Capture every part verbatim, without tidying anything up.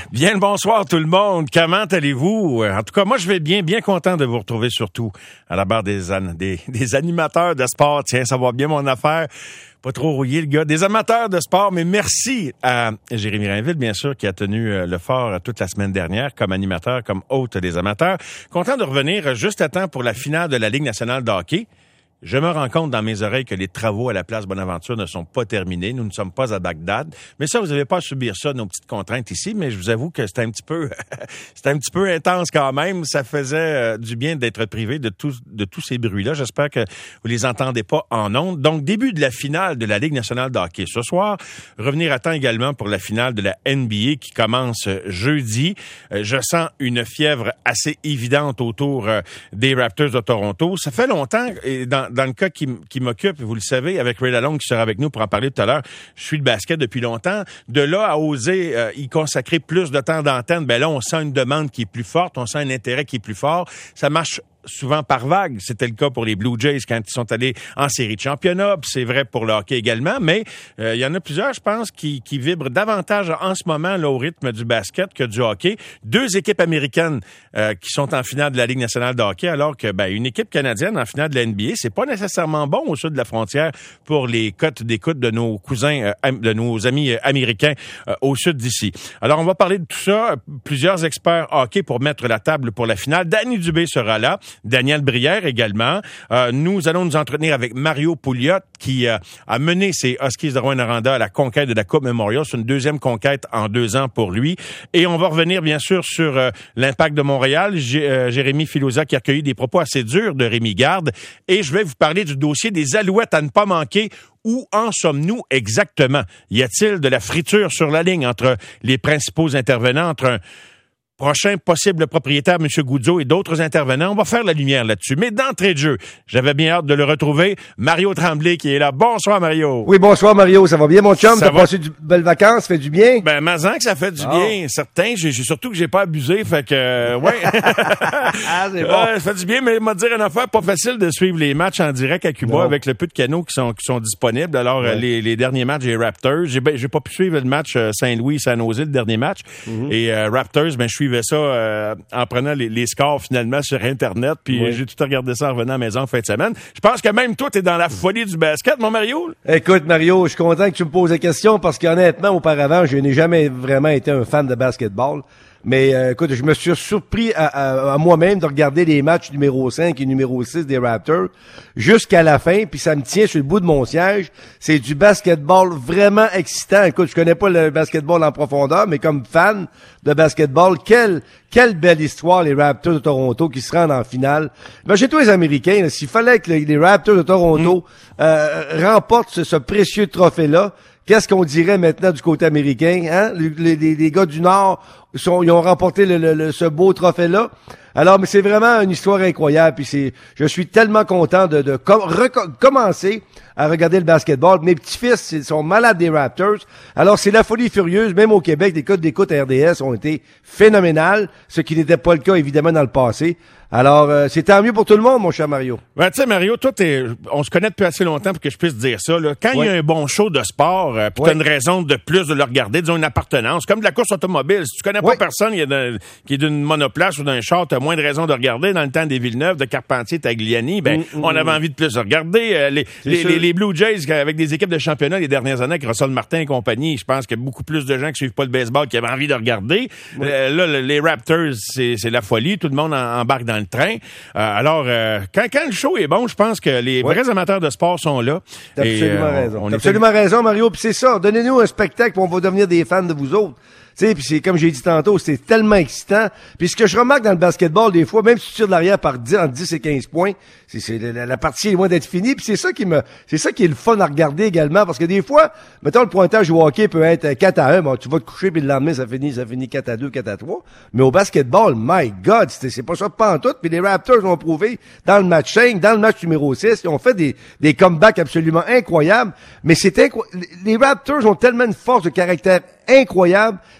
Bien le bonsoir tout le monde. Comment allez-vous? En tout cas, moi je vais bien, bien content de vous retrouver surtout à la barre des, an- des, des animateurs de sport. Tiens, ça va bien mon affaire. Pas trop rouillé le gars. Des amateurs de sport, mais merci à Jérémy Rainville, bien sûr, qui a tenu le fort toute la semaine dernière comme animateur, comme hôte des amateurs. Content de revenir juste à temps pour la finale de la Ligue nationale de hockey. Je me rends compte dans mes oreilles que les travaux à la place Bonaventure ne sont pas terminés. Nous ne sommes pas à Bagdad. Mais ça, vous n'avez pas à subir ça, nos petites contraintes ici. Mais je vous avoue que c'était un petit peu, c'était un petit peu intense quand même. Ça faisait euh, du bien d'être privé de tous, de tous ces bruits-là. J'espère que vous les entendez pas en ondes. Donc, début de la finale de la Ligue nationale de hockey ce soir. Revenir à temps également pour la finale de la N B A qui commence jeudi. Euh, je sens une fièvre assez évidente autour euh, des Raptors de Toronto. Ça fait longtemps, et dans Dans le cas qui, qui m'occupe, vous le savez, avec Ray Lalonde qui sera avec nous pour en parler tout à l'heure, je suis le basket depuis longtemps. De là à oser euh, y consacrer plus de temps d'antenne, ben là, on sent une demande qui est plus forte, on sent un intérêt qui est plus fort. Ça marche souvent par vague. C'était le cas pour les Blue Jays quand ils sont allés en série de championnat. Puis c'est vrai pour le hockey également. Mais euh, il y en a plusieurs, je pense, qui, qui vibrent davantage en ce moment là, au rythme du basket que du hockey. Deux équipes américaines euh, qui sont en finale de la Ligue nationale de hockey, alors que ben, une équipe canadienne en finale de la N B A, c'est pas nécessairement bon au sud de la frontière pour les cotes d'écoute de nos cousins, euh, de nos amis euh, américains euh, au sud d'ici. Alors, on va parler de tout ça. Plusieurs experts hockey pour mettre la table pour la finale. Danny Dubé sera là. Daniel Brière également. Euh, nous allons nous entretenir avec Mario Pouliot qui euh, a mené ses Huskies de Rouyn-Noranda à la conquête de la Coupe Memorial. C'est une deuxième conquête en deux ans pour lui. Et on va revenir bien sûr sur euh, l'Impact de Montréal. J- euh, Jérémy Filosa qui a recueilli des propos assez durs de Rémi Garde. Et je vais vous parler du dossier des Alouettes à ne pas manquer. Où en sommes-nous exactement? Y a-t-il de la friture sur la ligne entre les principaux intervenants, entre un prochain possible propriétaire, M. Goudzo, et d'autres intervenants? On va faire la lumière là-dessus. Mais d'entrée de jeu, j'avais bien hâte de le retrouver. Mario Tremblay qui est là. Bonsoir, Mario. Oui, bonsoir, Mario. Ça va bien, mon chum? Ça T'as va... passé de belles vacances? Ça fait du bien? Ben, mazan que ça fait du oh. bien. Certain. J'ai, j'ai surtout que j'ai pas abusé. Fait que, euh, ouais. Ah, c'est bon. Euh, ça fait du bien, mais m'a dire une affaire, pas facile de suivre les matchs en direct à Cuba non. avec le peu de canaux qui sont, qui sont disponibles. Alors, ouais. les, les derniers matchs des Raptors, j'ai, ben, j'ai pas pu suivre le match euh, Saint-Louis-San Jose, le dernier match. Mm-hmm. Et euh, Raptors, ben, je suivais ça, euh, en prenant les, les scores finalement sur Internet, puis oui. j'ai tout regardé ça en revenant à la maison en fin de semaine. Je pense que même toi, t'es dans la folie du basket, mon Mario. Écoute, Mario, je suis content que tu me poses la question parce qu'honnêtement, auparavant, je n'ai jamais vraiment été un fan de basketball. Mais euh, écoute, je me suis surpris à, à, à moi-même de regarder les matchs numéro cinq et numéro six des Raptors jusqu'à la fin, puis ça me tient sur le bout de mon siège. C'est du basketball vraiment excitant. Écoute, je connais pas le basketball en profondeur, mais comme fan de basketball, quelle quelle belle histoire, les Raptors de Toronto qui se rendent en finale. Imagine-toi les Américains, là, s'il fallait que les, les Raptors de Toronto mmh. euh, remportent ce, ce précieux trophée-là, qu'est-ce qu'on dirait maintenant du côté américain? Hein? Les, les, les gars du Nord, sont, ils ont remporté le, le, le, ce beau trophée-là. Alors, mais c'est vraiment une histoire incroyable. Puis c'est, je suis tellement content de, de com- recommencer à regarder le basketball. Mes petits-fils, ils sont malades des Raptors. Alors, c'est la folie furieuse. Même au Québec, les codes d'écoute à R D S ont été phénoménales, ce qui n'était pas le cas, évidemment, dans le passé. Alors, euh, c'est tant mieux pour tout le monde, mon cher Mario. Ben, tu sais, Mario, toi, t'es, on se connaît depuis assez longtemps pour que je puisse dire ça. Là. Quand il ouais. y a un bon show de sport, euh, puis ouais. t'as une raison de plus de le regarder, disons une appartenance, comme de la course automobile. Si tu connais pas ouais. personne qui est, de, qui est d'une monoplace ou d'un char, t'as moins de raison de regarder. Dans le temps des Villeneuve, de Carpentier, Tagliani, ben, mm, mm, on avait envie de plus de regarder. Euh, les, les, les, les Blue Jays, avec des équipes de championnat les dernières années, avec Russell Martin et compagnie, je pense qu'il y a beaucoup plus de gens qui suivent pas le baseball qui avaient envie de regarder. Ouais. Euh, là, les Raptors, c'est, c'est la folie. Tout le monde en, embarque dans le train. Euh, alors, euh, quand, quand le show est bon, je pense que les ouais. vrais amateurs de sport sont là. T'as et, absolument euh, raison. On T'as absolument était... raison, Mario. Puis c'est ça. Donnez-nous un spectacle, puis on va devenir des fans de vous autres. Tu sais, puis c'est comme j'ai dit tantôt, c'est tellement excitant. Puis ce que je remarque dans le basketball, des fois, même si tu tires de l'arrière par dix, entre dix et quinze points, c'est, c'est la, la partie est loin d'être finie. Puis c'est ça qui me, c'est ça qui est le fun à regarder également, parce que des fois, mettons le pointage au hockey peut être quatre à un, bon, tu vas te coucher puis le lendemain ça finit, ça finit quatre à deux, quatre à trois. Mais au basketball, my God, c'est, c'est pas ça pas en tout. Puis les Raptors ont prouvé dans le match cinq, dans le match numéro six, ils ont fait des, des comebacks absolument incroyables. Mais c'est incroyable. Les Raptors ont tellement une force de caractère incroyable.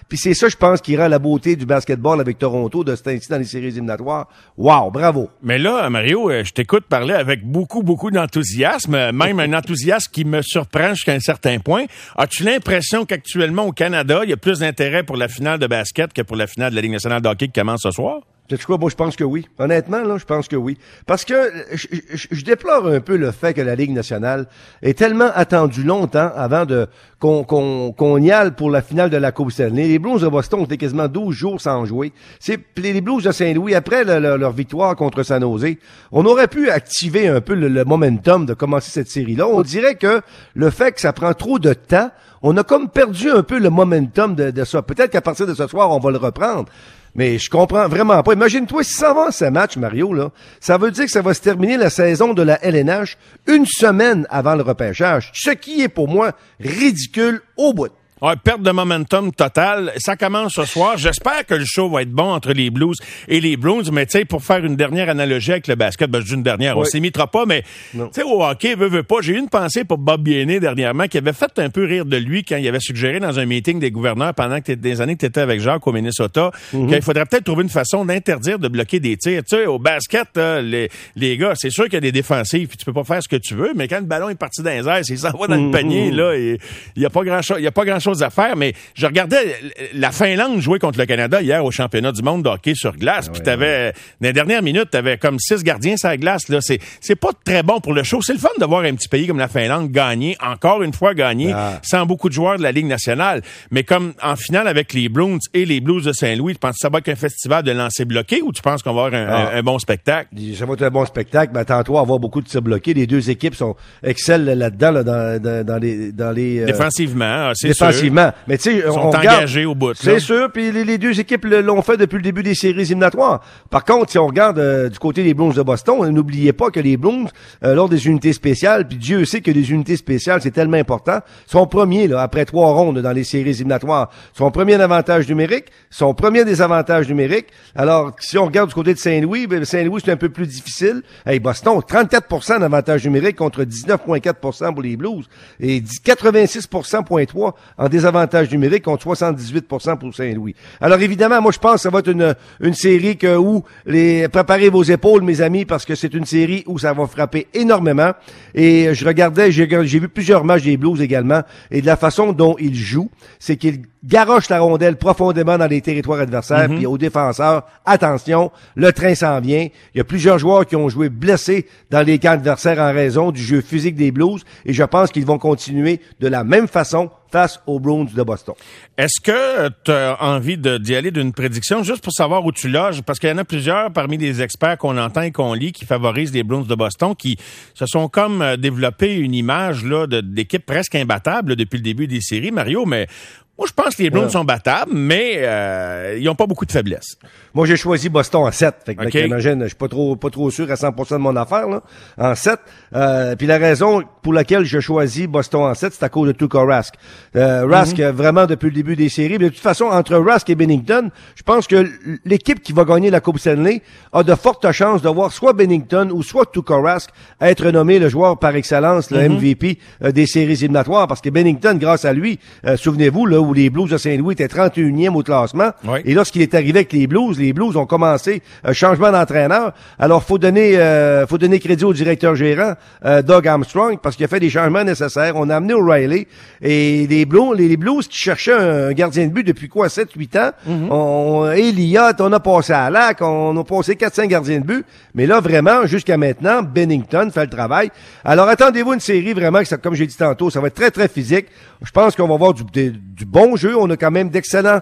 Puis c'est ça, je pense, qui rend la beauté du basketball avec Toronto de cet ainsi dans les séries éliminatoires. Wow, bravo. Mais là, Mario, je t'écoute parler avec beaucoup, beaucoup d'enthousiasme, même un enthousiasme qui me surprend jusqu'à un certain point. As-tu l'impression qu'actuellement au Canada, il y a plus d'intérêt pour la finale de basket que pour la finale de la Ligue nationale de hockey qui commence ce soir? Sais-tu quoi? Moi, je pense que oui. Honnêtement, là, je pense que oui. Parce que je, je, je déplore un peu le fait que la Ligue nationale ait tellement attendu longtemps avant de qu'on qu'on qu'on y aille pour la finale de la Coupe Stanley. Les Blues de Boston ont été quasiment douze jours sans jouer. C'est les Blues de Saint-Louis, après le, le, leur victoire contre San Jose, on aurait pu activer un peu le, le momentum de commencer cette série-là. On dirait que le fait que ça prend trop de temps, on a comme perdu un peu le momentum de, de ça. Peut-être qu'à partir de ce soir, on va le reprendre. Mais je comprends vraiment pas. Imagine-toi, si ça avance ce match, Mario, là, ça veut dire que ça va se terminer la saison de la L N H une semaine avant le repêchage. Ce qui est pour moi ridicule au bout. Ouais, perte de momentum total. Ça commence ce soir. J'espère que le show va être bon entre les Blues et les Bruins. Mais tu sais, pour faire une dernière analogie avec le basket, ben je dis une dernière, oui. On s'immitera pas, mais tu sais, au hockey, veut, veut pas. J'ai eu une pensée pour Bob Biennet dernièrement, qui avait fait un peu rire de lui quand il avait suggéré dans un meeting des gouverneurs pendant que t'étais, des années que tu étais avec Jacques au Minnesota, mm-hmm. qu'il faudrait peut-être trouver une façon d'interdire de bloquer des tirs. Tu sais, au basket, là, les, les gars, c'est sûr qu'il y a des défensives, puis tu peux pas faire ce que tu veux, mais quand le ballon est parti dans les airs, s'il s'en va dans mm-hmm. le panier, là, il y a pas grand-chose, il y a pas grand-chose à faire, mais je regardais la Finlande jouer contre le Canada hier au championnat du monde de hockey sur glace, ah puis ouais, t'avais, ouais. dans les dernières minutes, t'avais comme six gardiens sur la glace, là. C'est, c'est pas très bon pour le show. C'est le fun de voir un petit pays comme la Finlande gagner, encore une fois gagner, ah. sans beaucoup de joueurs de la Ligue nationale. Mais comme en finale avec les Bruins et les Blues de Saint-Louis, tu penses que ça va être un festival de lancers bloqués ou tu penses qu'on va avoir un, ah. un, un bon spectacle? Ça va être un bon spectacle, mais attends-toi à avoir beaucoup de tirs bloqués. Les deux équipes sont excellent là-dedans, là, dans, dans, dans les, dans les, euh, défensivement, c'est défensivement. sûr. Mais tu sais, Ils sont on engagés regarde, au bout. C'est sûr, puis les, les deux équipes l'ont fait depuis le début des séries éliminatoires. Par contre, si on regarde euh, du côté des Blues de Boston, n'oubliez pas que les Blues, euh, lors des unités spéciales, puis Dieu sait que les unités spéciales, c'est tellement important, sont premiers là, après trois rondes dans les séries éliminatoires. Sont premiers en avantage numérique, sont premiers des avantages numériques. Alors, si on regarde du côté de Saint-Louis, ben, Saint-Louis, c'est un peu plus difficile. Hey, Boston, trente-quatre pour cent d'avantage numérique contre dix-neuf virgule quatre pour cent pour les Blues et quatre-vingt-six pour cent virgule trois en désavantage numérique contre soixante-dix-huit pour cent pour Saint-Louis. Alors évidemment, moi je pense que ça va être une une série que où les préparez vos épaules, mes amis, parce que c'est une série où ça va frapper énormément. Et je regardais, j'ai, j'ai vu plusieurs matchs des Blues également, et de la façon dont ils jouent, c'est qu'ils garochent la rondelle profondément dans les territoires adversaires, mm-hmm. puis aux défenseurs, attention, le train s'en vient. Il y a plusieurs joueurs qui ont joué blessés dans les camps adversaires en raison du jeu physique des Blues, et je pense qu'ils vont continuer de la même façon face aux Bruins de Boston. Est-ce que tu as envie de, d'y aller d'une prédiction, juste pour savoir où tu loges? Parce qu'il y en a plusieurs parmi les experts qu'on entend et qu'on lit qui favorisent les Bruins de Boston, qui se sont comme développé une image là de, d'équipe presque imbattable là, depuis le début des séries, Mario, mais moi, je pense que les Bruins ouais. sont battables, mais euh, ils n'ont pas beaucoup de faiblesse. Moi, j'ai choisi Boston en sept. Fait que, okay. imagine, je suis pas trop, pas trop sûr à cent pour cent de mon affaire, là. En sept. Euh, puis la raison pour laquelle je choisis Boston en sept, c'est à cause de Tuukka Rask. Euh, Rask, mm-hmm. vraiment, depuis le début des séries. Mais de toute façon, entre Rask et Binnington, je pense que l'équipe qui va gagner la Coupe Stanley a de fortes chances de voir soit Binnington ou soit Tuukka Rask être nommé le joueur par excellence, le mm-hmm. M V P euh, des séries éliminatoires. Parce que Binnington, grâce à lui, euh, souvenez-vous, là, où les Blues de Saint-Louis étaient trente et unième au classement. Oui. Et lorsqu'il est arrivé avec les Blues, les Blues ont commencé un changement d'entraîneur. Alors, faut donner, euh, faut donner crédit au directeur gérant, euh, Doug Armstrong, parce qu'il a fait des changements nécessaires. On a amené O'Reilly et les Blues, les, les Blues qui cherchaient un gardien de but depuis quoi, sept, huit ans. Mm-hmm. On, Elliott, on a passé à Lac, on a passé quatre, cinq gardiens de but. Mais là, vraiment, jusqu'à maintenant, Binnington fait le travail. Alors, attendez-vous une série vraiment, que ça, comme j'ai dit tantôt, ça va être très, très physique. Je pense qu'on va voir du, du, du bon jeu. On a quand même d'excellents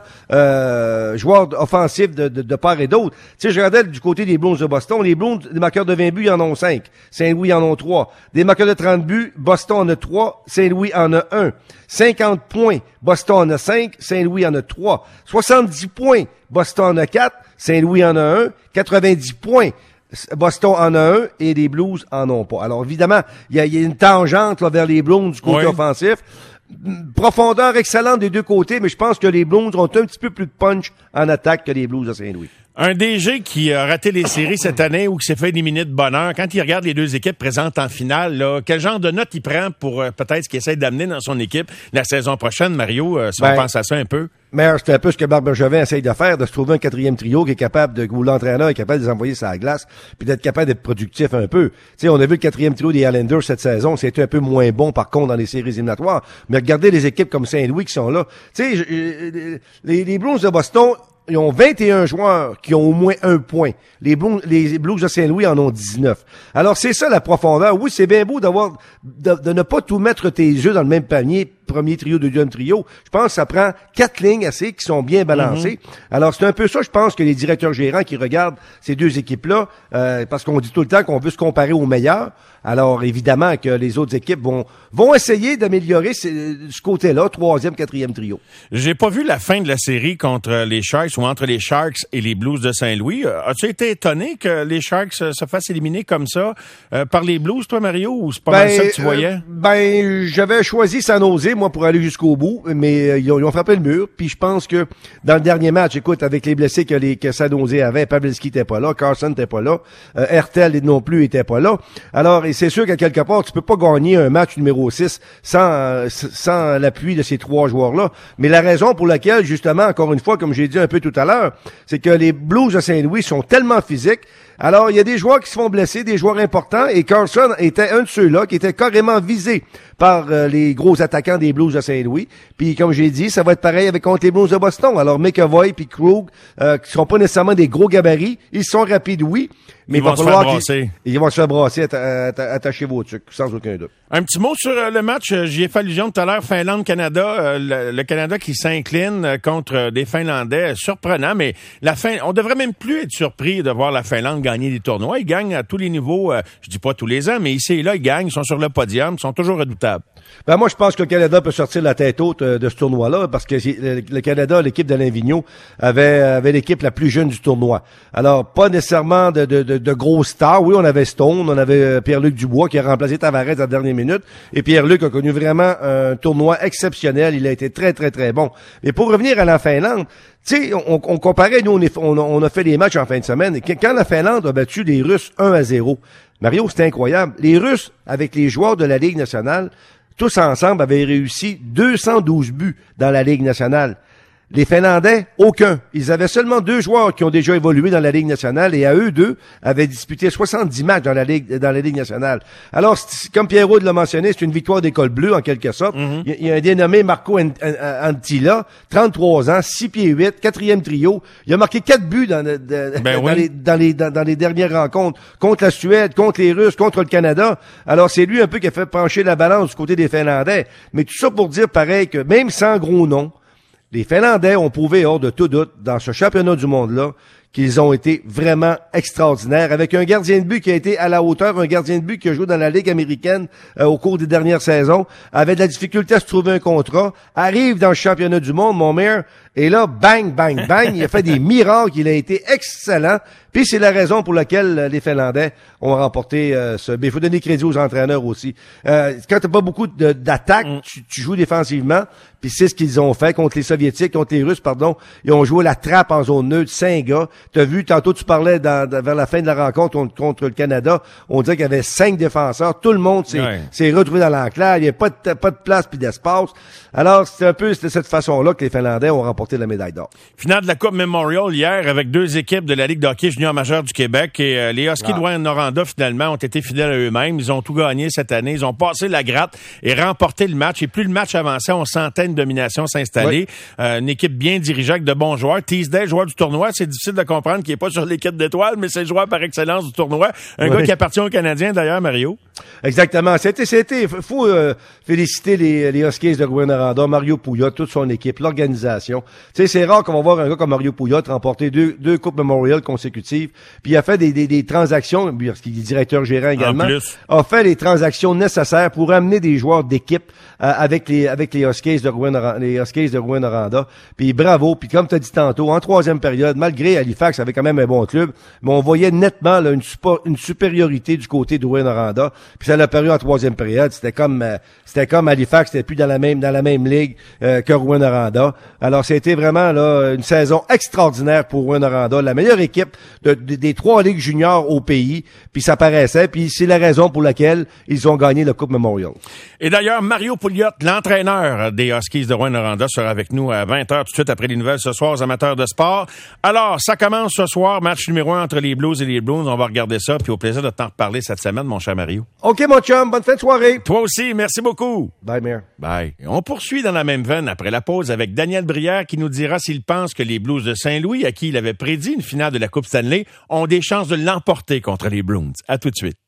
euh, joueurs offensifs de, de, de part et d'autre. Tu sais, je regardais du côté des Blues de Boston. Les Blues, des marqueurs de vingt buts, ils en ont cinq. Saint-Louis en ont trois. Des marqueurs de trente buts, Boston en a trois. Saint-Louis en a un. cinquante points, Boston en a cinq. Saint-Louis en a trois. soixante-dix points, Boston en a quatre. Saint-Louis en a un. quatre-vingt-dix points, Boston en a un et les Blues en ont pas. Alors évidemment, il y a, y a une tangente là, vers les Blues du côté oui. offensif. Profondeur excellente des deux côtés, mais je pense que les Blues ont un petit peu plus de punch en attaque que les Blues de Saint-Louis. Un D G qui a raté les séries cette année ou qui s'est fait éliminer de bonheur, quand il regarde les deux équipes présentes en finale, là, quel genre de note il prend pour euh, peut-être ce qu'il essaie d'amener dans son équipe la saison prochaine, Mario, euh, si ben, on pense à ça un peu? Mais c'est un peu ce que Marc Bergevin essaye de faire, de se trouver un quatrième trio qui est capable de, où l'entraîneur est capable de les envoyer sur la glace, puis d'être capable d'être productif un peu. Tu sais, on a vu le quatrième trio des Islanders cette saison, c'était un peu moins bon par contre dans les séries éliminatoires. Mais regardez les équipes comme Saint-Louis qui sont là. Tu sais, les, les Blues de Boston, ils ont vingt et un joueurs qui ont au moins un point. Les Blues, les Blues de Saint-Louis en ont dix-neuf. Alors, c'est ça la profondeur. Oui, c'est bien beau d'avoir, de, de ne pas tout mettre tes œufs dans le même panier, premier trio, deuxième trio. Je pense que ça prend quatre lignes assez qui sont bien balancées. Mm-hmm. Alors, c'est un peu ça, je pense, que les directeurs gérants qui regardent ces deux équipes-là, euh, parce qu'on dit tout le temps qu'on veut se comparer aux meilleurs. Alors, évidemment que les autres équipes vont vont essayer d'améliorer ce, ce côté-là, troisième, quatrième trio. J'ai pas vu la fin de la série contre les Sharks ou entre les Sharks et les Blues de Saint-Louis. As-tu été étonné que les Sharks se fassent éliminer comme ça euh, par les Blues, toi, Mario, ou c'est pas ben, mal ça que tu voyais? Euh, ben, j'avais choisi San Jose, moi, pour aller jusqu'au bout, mais euh, ils, ont, ils ont frappé le mur. Puis je pense que dans le dernier match, écoute, avec les blessés que, les, que San Jose avait, Pavelski était pas là, Carson était pas là, euh, Hertel non plus était pas là. Alors, c'est sûr qu'à quelque part, tu peux pas gagner un match numéro six sans, sans l'appui de ces trois joueurs-là. Mais la raison pour laquelle, justement, encore une fois, comme j'ai dit un peu tout à l'heure, c'est que les Blues de Saint-Louis sont tellement physiques. Alors, il y a des joueurs qui se font blesser, des joueurs importants, et Carlson était un de ceux-là qui était carrément visé par euh, les gros attaquants des Blues de Saint-Louis. Puis, comme j'ai dit, ça va être pareil avec contre les Blues de Boston. Alors, McAvoy puis Krug, euh, qui sont pas nécessairement des gros gabarits, ils sont rapides, oui, mais ils il va vont falloir se faire brasser. Ils vont se faire brasser, atta- atta- attachez vos trucs, sans aucun doute. Un petit mot sur euh, le match, j'y ai fait allusion tout à l'heure, Finlande-Canada, euh, le, le Canada qui s'incline euh, contre des Finlandais, euh, surprenant, mais la fin, on devrait même plus être surpris de voir la Finlande gagner des tournois. Ils gagnent à tous les niveaux, euh, je dis pas tous les ans, mais ici et là, ils gagnent, ils sont sur le podium, ils sont toujours redoutables. Ben moi, je pense que le Canada peut sortir la tête haute euh, de ce tournoi-là, parce que le, le Canada, l'équipe d'Alain Vigneault, avait, avait l'équipe la plus jeune du tournoi. Alors, pas nécessairement de, de, de, de gros stars. Oui, on avait Stone, on avait euh, Pierre-Luc Dubois qui a remplacé Tavares à la dernière minute, et Pierre-Luc a connu vraiment un tournoi exceptionnel. Il a été très, très, très bon. Mais pour revenir à la Finlande, tu sais, on, on comparait, nous, on, est, on, on a fait des matchs en fin de semaine, et quand la Finlande a battu les Russes un à zéro, Mario, c'était incroyable. Les Russes, avec les joueurs de la Ligue nationale, tous ensemble avaient réussi deux cent douze buts dans la Ligue nationale. Les Finlandais, aucun. Ils avaient seulement deux joueurs qui ont déjà évolué dans la Ligue nationale et à eux deux avaient disputé soixante-dix matchs dans la Ligue, dans la Ligue nationale. Alors, comme Pierrot l'a mentionné, c'est une victoire d'école bleue en quelque sorte. Mm-hmm. Il, il y a un dénommé Marco Antila, trente-trois ans, six pieds huit, quatrième trio. Il a marqué quatre buts dans, de, de, ben dans, oui. les, dans, les, dans, dans les dernières rencontres contre la Suède, contre les Russes, contre le Canada. Alors, c'est lui un peu qui a fait pencher la balance du côté des Finlandais. Mais tout ça pour dire pareil que même sans gros nom, les Finlandais ont prouvé hors de tout doute dans ce championnat du monde-là qu'ils ont été vraiment extraordinaires, avec un gardien de but qui a été à la hauteur, un gardien de but qui a joué dans la Ligue américaine euh, au cours des dernières saisons, avait de la difficulté à se trouver un contrat, arrive dans le championnat du monde, mon maire, et là, bang, bang, bang, il a fait des miracles, il a été excellent, puis c'est la raison pour laquelle les Finlandais ont remporté euh, ce... Mais il faut donner crédit aux entraîneurs aussi. Euh, quand t'as pas beaucoup de, d'attaques, mm. tu, tu joues défensivement, puis c'est ce qu'ils ont fait contre les Soviétiques, contre les Russes, pardon. Ils ont joué la trappe en zone neutre, cinq gars. T'as vu, tantôt tu parlais dans, dans, vers la fin de la rencontre contre, contre le Canada, on disait qu'il y avait cinq défenseurs. Tout le monde s'est, ouais. s'est retrouvé dans l'enclave. Il n'y avait pas de, pas de place puis d'espace. Alors, c'est un peu de cette façon-là que les Finlandais ont remporté la médaille d'or. Finale de la Coupe Memorial hier avec deux équipes de la Ligue de hockey junior majeure du Québec. Et euh, les Huskies ah. de Rouyn-Noranda, finalement, ont été fidèles à eux-mêmes. Ils ont tout gagné cette année. Ils ont passé la gratte et remporté le match. Et plus le match avançait, on sentait une domination s'installer. Oui. Euh, une équipe bien dirigée avec de bons joueurs. Teasdale, joueur du tournoi, c'est difficile de comprendre qu'il n'est pas sur l'équipe d'étoiles, mais c'est le joueur par excellence du tournoi. Un oui. gars qui appartient aux Canadiens, d'ailleurs, Mario. Exactement. C'était, c'était, faut euh, féliciter les, les Huskies de Rouyn-Noranda, Mario Pouliot, toute son équipe, l'organisation. Tu sais, c'est rare qu'on va voir un gars comme Mario Pouliot remporter deux, deux Coupes Memorial consécutives. Puis il a fait des, des, des transactions, parce qu'il est directeur gérant également, a fait les transactions nécessaires pour amener des joueurs d'équipe euh, avec les avec les Huskies de Rouyn-Noranda, les Huskies de Rouyn-Noranda. Puis bravo. Puis comme tu as dit tantôt, en troisième période, malgré Halifax avait quand même un bon club, mais on voyait nettement là, une, super, une supériorité du côté de Rouyn-Noranda. puis ça l'a paru en troisième période. C'était comme euh, c'était comme Halifax, c'était plus dans la même dans la même ligue euh, que Rouyn-Noranda. Alors, c'était vraiment là une saison extraordinaire pour Rouyn-Noranda, la meilleure équipe de, de, des trois ligues juniors au pays, puis ça paraissait, puis c'est la raison pour laquelle ils ont gagné la Coupe Memorial. Et d'ailleurs, Mario Pouliot, l'entraîneur des Huskies de Rouyn-Noranda, sera avec nous à vingt heures tout de suite après les nouvelles ce soir aux amateurs de sport. Alors, ça commence ce soir, match numéro un entre les Blues et les Bruins. On va regarder ça, puis au plaisir de t'en reparler cette semaine, mon cher Mario. OK, mon chum, bonne fin de soirée. Toi aussi, merci beaucoup. Bye, Mayor. Bye. Et on poursuit dans la même veine après la pause avec Daniel Brière qui nous dira s'il pense que les Blues de Saint-Louis, à qui il avait prédit une finale de la Coupe Stanley, ont des chances de l'emporter contre les Bruins. À tout de suite.